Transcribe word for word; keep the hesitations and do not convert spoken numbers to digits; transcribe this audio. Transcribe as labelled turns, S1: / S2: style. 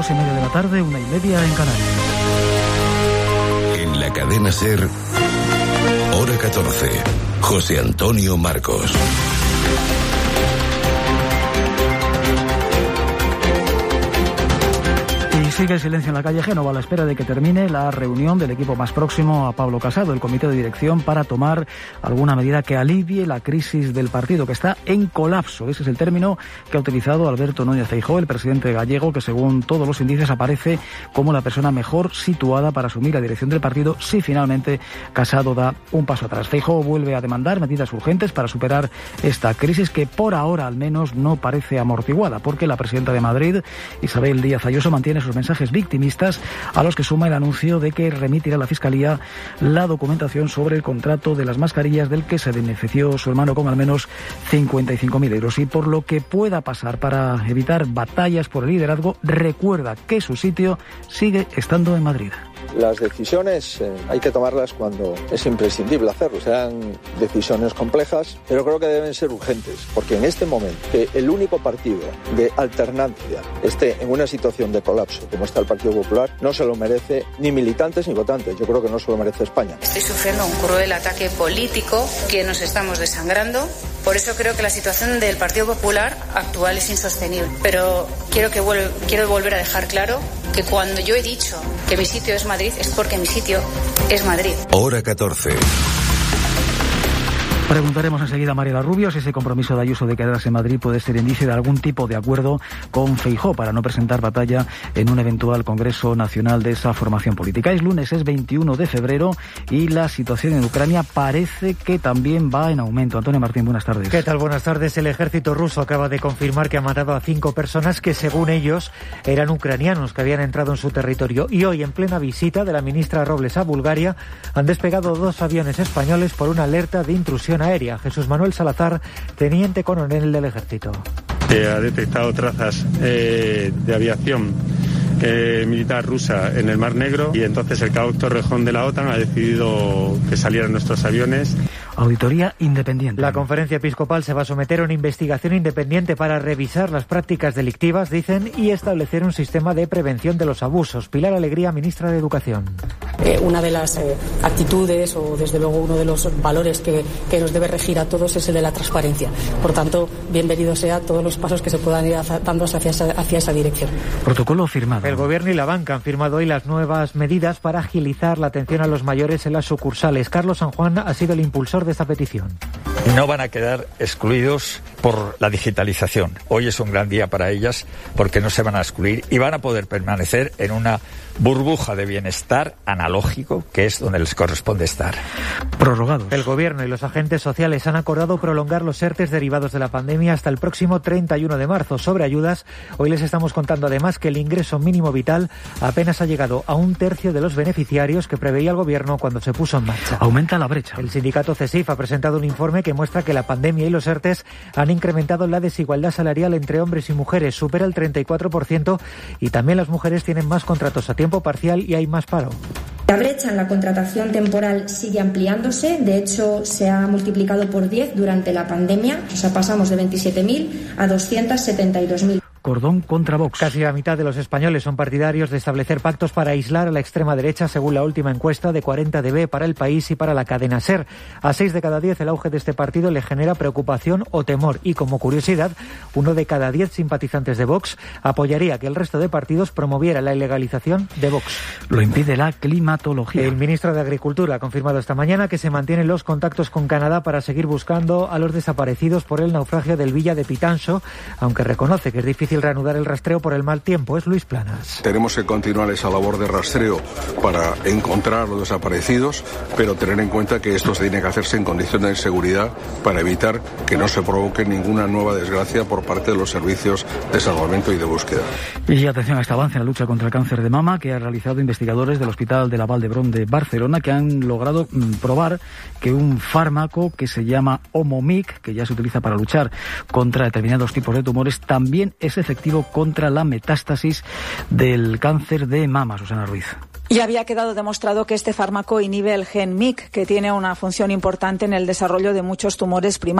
S1: dos y media de la tarde, una y media en Canarias.
S2: En la cadena SER, hora catorce, José Antonio Marcos.
S1: Sigue el silencio en la calle Génova a la espera de que termine la reunión del equipo más próximo a Pablo Casado, el comité de dirección, para tomar alguna medida que alivie la crisis del partido, que está en colapso. Ese es el término que ha utilizado Alberto Núñez Feijóo, el presidente gallego, que según todos los indicios aparece como la persona mejor situada para asumir la dirección del partido si finalmente Casado da un paso atrás. Feijóo vuelve a demandar medidas urgentes para superar esta crisis que por ahora al menos no parece amortiguada, porque la presidenta de Madrid, Isabel Díaz Ayuso, mantiene sus mensajes victimistas, a los que suma el anuncio de que remitirá a la Fiscalía la documentación sobre el contrato de las mascarillas del que se benefició su hermano con al menos cincuenta y cinco mil euros. Y por lo que pueda pasar para evitar batallas por el liderazgo, recuerda que su sitio sigue estando en Madrid.
S3: Las decisiones eh, hay que tomarlas cuando es imprescindible hacerlo. Serán decisiones complejas, pero creo que deben ser urgentes, porque en este momento que el único partido de alternancia esté en una situación de colapso como está el Partido Popular, no se lo merece ni militantes ni votantes. Yo creo que no se lo merece España.
S4: Estoy sufriendo un cruel ataque político que nos estamos desangrando. Por eso creo que la situación del Partido Popular actual es insostenible. Pero quiero, que vuelva, quiero volver a dejar claro que cuando yo he dicho que mi sitio es Madrid, es porque mi sitio es Madrid.
S2: Hora catorce.
S1: Preguntaremos enseguida a Mariela Rubio si ese compromiso de Ayuso de quedarse en Madrid puede ser indicio de algún tipo de acuerdo con Feijóo para no presentar batalla en un eventual Congreso Nacional de esa formación política. Es lunes, es veintiuno de febrero y la situación en Ucrania parece que también va en aumento. Antonio Martín, buenas tardes.
S5: ¿Qué tal? Buenas tardes. El ejército ruso acaba de confirmar que ha matado a cinco personas que, según ellos, eran ucranianos que habían entrado en su territorio. Y hoy, en plena visita de la ministra Robles a Bulgaria, han despegado dos aviones españoles por una alerta de intrusión aérea. Jesús Manuel Salazar, teniente coronel del Ejército.
S6: Se ha detectado trazas eh, de aviación eh, militar rusa en el Mar Negro y entonces el cabo Torrejón de la OTAN ha decidido que salieran nuestros aviones.
S1: Auditoría independiente.
S5: La Conferencia Episcopal se va a someter a una investigación independiente para revisar las prácticas delictivas, dicen, y establecer un sistema de prevención de los abusos. Pilar Alegría, ministra de Educación.
S7: Eh, una de las eh, actitudes o desde luego uno de los valores que, que nos debe regir a todos es el de la transparencia. Por tanto, bienvenido sea todos los pasos que se puedan ir dando hacia esa, hacia esa dirección.
S1: Protocolo firmado.
S5: El Gobierno y la banca han firmado hoy las nuevas medidas para agilizar la atención a los mayores en las sucursales. Carlos San Juan ha sido el impulsor de esta petición.
S8: No van a quedar excluidos por la digitalización. Hoy es un gran día para ellas porque no se van a excluir y van a poder permanecer en una burbuja de bienestar analógico, que es donde les corresponde estar.
S1: Prorrogados.
S5: El Gobierno y los agentes sociales han acordado prolongar los ERTEs derivados de la pandemia hasta el próximo treinta y uno de marzo. Sobre ayudas, hoy les estamos contando además que el ingreso mínimo vital apenas ha llegado a un tercio de los beneficiarios que preveía el Gobierno cuando se puso en marcha.
S1: Aumenta la brecha.
S5: El sindicato CESIF ha presentado un informe que muestra que la pandemia y los ERTEs han incrementado la desigualdad salarial entre hombres y mujeres, supera el treinta y cuatro por ciento, y también las mujeres tienen más contratos a tiempo parcial y hay más paro.
S9: La brecha en la contratación temporal sigue ampliándose, de hecho se ha multiplicado por diez durante la pandemia, o sea, pasamos de veintisiete mil a doscientos setenta y dos mil.
S1: Cordón contra Vox.
S5: Casi la mitad de los españoles son partidarios de establecer pactos para aislar a la extrema derecha, según la última encuesta de cuarenta D B para El País y para la cadena SER. A seis de cada diez el auge de este partido le genera preocupación o temor y, como curiosidad, uno de cada diez simpatizantes de Vox apoyaría que el resto de partidos promoviera la ilegalización de Vox.
S1: Lo impide la climatología.
S5: El ministro de Agricultura ha confirmado esta mañana que se mantienen los contactos con Canadá para seguir buscando a los desaparecidos por el naufragio del Villa de Pitanso, aunque reconoce que es difícil reanudar el rastreo por el mal tiempo. Es Luis Planas.
S10: Tenemos que continuar esa labor de rastreo para encontrar a los desaparecidos, pero tener en cuenta que esto se tiene que hacerse en condiciones de seguridad para evitar que no se provoque ninguna nueva desgracia por parte de los servicios de salvamento y de búsqueda.
S1: Y atención a este avance en la lucha contra el cáncer de mama que han realizado investigadores del Hospital de la Vall d'Hebron de Barcelona, que han logrado mm, probar que un fármaco que se llama Omomic, que ya se utiliza para luchar contra determinados tipos de tumores, también es efectivo contra la metástasis del cáncer de mama. Susana Ruiz.
S11: Ya había quedado demostrado que este fármaco inhibe el gen M Y C, que tiene una función importante en el desarrollo de muchos tumores primarios.